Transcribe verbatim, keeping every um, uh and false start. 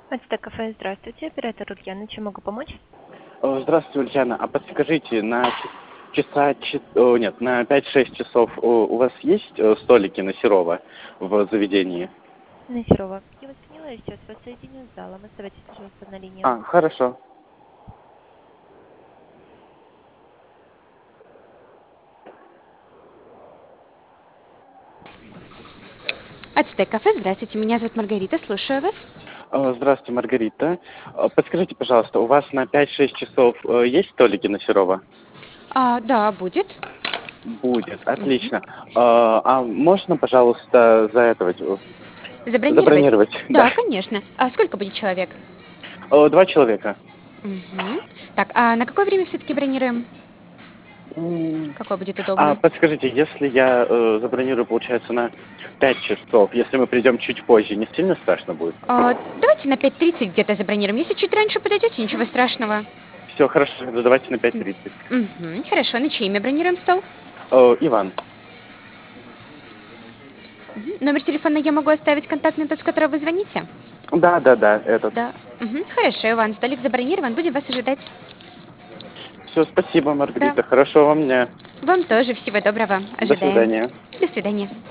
Ацтек кафе, здравствуйте. Оператор Ульяна, чем могу помочь? О, Здравствуйте, Ульяна. А подскажите, на ч- часа, чи- о, нет, на пять-шесть часов у, у вас есть э, столики на Серова в заведении? На Серова. Я вас поняла, я сейчас вас соединю с залом. Оставайтесь, пожалуйста, на линии. А, хорошо. Ацтек кафе, здравствуйте, меня зовут Маргарита, слушаю вас. Э, Здравствуйте, Маргарита. Э, Подскажите, пожалуйста, у вас на пять-шесть часов э, есть столики на Серова? А, да, будет. Будет, Мгм. отлично. Э, А можно, пожалуйста, за этого э, Забронировать? забронировать? Да. Да, конечно. А сколько будет человек? Э, Два человека. Мгм. Так, а на какое время все-таки бронируем? М, Какое будет А удобно? подскажите, если я э, забронирую, получается, на пять часов, если мы придем чуть позже, не сильно страшно будет? А, давайте на пять тридцать где-то забронируем. Если чуть раньше подойдете, ничего страшного. Все, хорошо, тогда давайте на пять тридцать. Мгм. Хорошо, на чье имя бронируем стол? О, Иван. Мгм. Номер телефона я могу оставить контактный, тот, с которого вы звоните? Да, да, да, этот. Да. Мгм. Хорошо, Иван, столик забронирован, будем вас ожидать. Все, спасибо, Да. Маргарита. Хорошего вам дня. Вам тоже всего доброго. До Ожидаем. свидания. До свидания.